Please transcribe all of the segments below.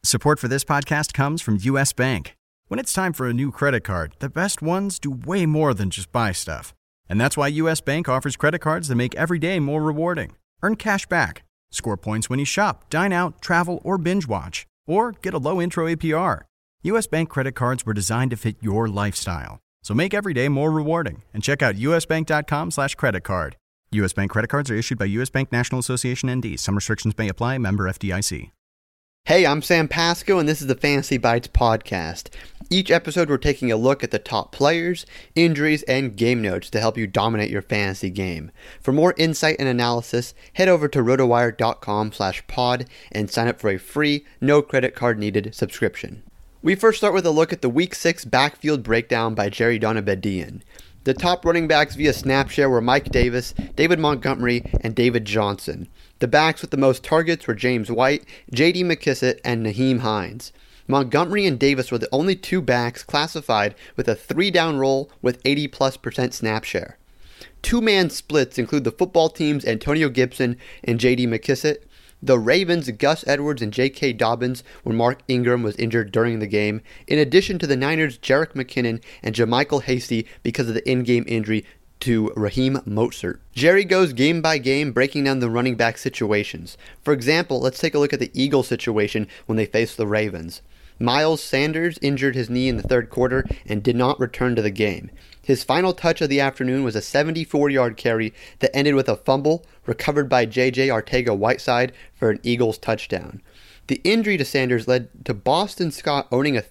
Support for this podcast comes from U.S. Bank. When it's time for a new credit card, the best ones do way more than just buy stuff. And that's why U.S. Bank offers credit cards that make every day more rewarding. Earn cash back, score points when you shop, dine out, travel, or binge watch, or get a low intro APR. U.S. Bank credit cards were designed to fit your lifestyle. So make every day more rewarding and check out usbank.com/credit card. U.S. Bank credit cards are issued by U.S. Bank National Association ND. Some restrictions may apply. Member FDIC. Hey, I'm Sam Pasco, and this is the Fantasy Bites podcast. Each episode, we're taking a look at the top players, injuries, and game notes to help you dominate your fantasy game. For more insight and analysis, head over to rotowire.com/pod and sign up for a free, no credit card needed subscription. We first start with a look at the Week 6 backfield breakdown by Jerry Donabedian. The top running backs via snap share were Mike Davis, David Montgomery, and David Johnson. The backs with the most targets were James White, J.D. McKissic, and Nyheim Hines. Montgomery and Davis were the only two backs classified with a 3-down role with 80+% snap share. Two-man splits include the football team's Antonio Gibson and J.D. McKissic, the Ravens' Gus Edwards and J.K. Dobbins when Mark Ingram was injured during the game, in addition to the Niners' Jerick McKinnon and JaMycal Hasty because of the in-game injury to Raheem Mostert. Jerry goes game by game breaking down the running back situations. For example, let's take a look at the Eagles situation when they faced the Ravens. Miles Sanders injured his knee in the third quarter and did not return to the game. His final touch of the afternoon was a 74-yard carry that ended with a fumble recovered by J.J. Arcega-Whiteside for an Eagles touchdown. The injury to Sanders led to Boston Scott owning a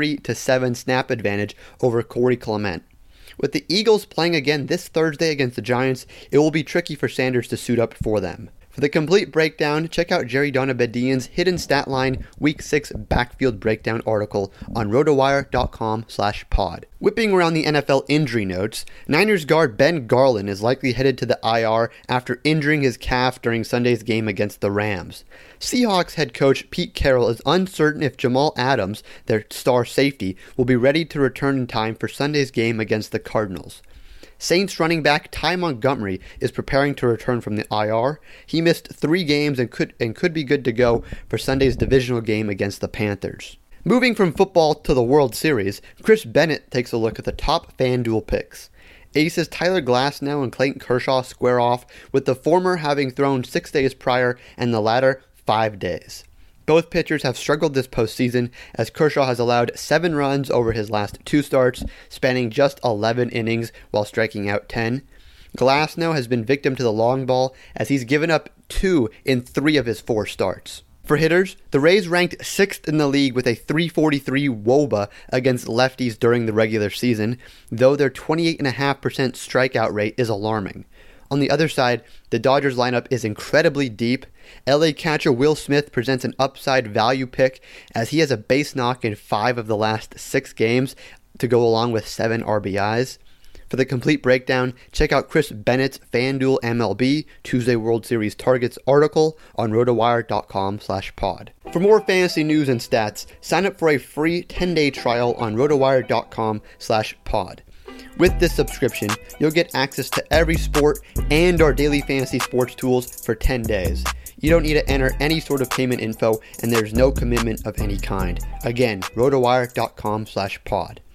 33-7 snap advantage over Corey Clement. With the Eagles playing again this Thursday against the Giants, it will be tricky for Sanders to suit up for them. For the complete breakdown, check out Jerry Donabedian's Hidden Stat Line Week 6 Backfield Breakdown article on rotowire.com/pod. Whipping around the NFL injury notes, Niners guard Ben Garland is likely headed to the IR after injuring his calf during Sunday's game against the Rams. Seahawks head coach Pete Carroll is uncertain if Jamal Adams, their star safety, will be ready to return in time for Sunday's game against the Cardinals. Saints running back Ty Montgomery is preparing to return from the IR. He missed 3 games and could be good to go for Sunday's divisional game against the Panthers. Moving from football to the World Series, Chris Bennett takes a look at the top FanDuel picks. Aces Tyler Glasnow and Clayton Kershaw square off, with the former having thrown 6 days prior and the latter 5 days. Both pitchers have struggled this postseason, as Kershaw has allowed 7 runs over his last 2 starts, spanning just 11 innings while striking out 10. Glasnow has been victim to the long ball, as he's given up 2 in 3 of his 4 starts. For hitters, the Rays ranked 6th in the league with a .343 WOBA against lefties during the regular season, though their 28.5% strikeout rate is alarming. On the other side, the Dodgers lineup is incredibly deep. LA catcher Will Smith presents an upside value pick, as he has a base knock in 5 of the last 6 games to go along with 7 RBIs. For the complete breakdown, check out Chris Bennett's FanDuel MLB Tuesday World Series Targets article on rotowire.com/pod. For more fantasy news and stats, sign up for a free 10-day trial on rotowire.com/pod. With this subscription, you'll get access to every sport and our daily fantasy sports tools for 10 days. You don't need to enter any sort of payment info, and there's no commitment of any kind. Again, rotowire.com/pod.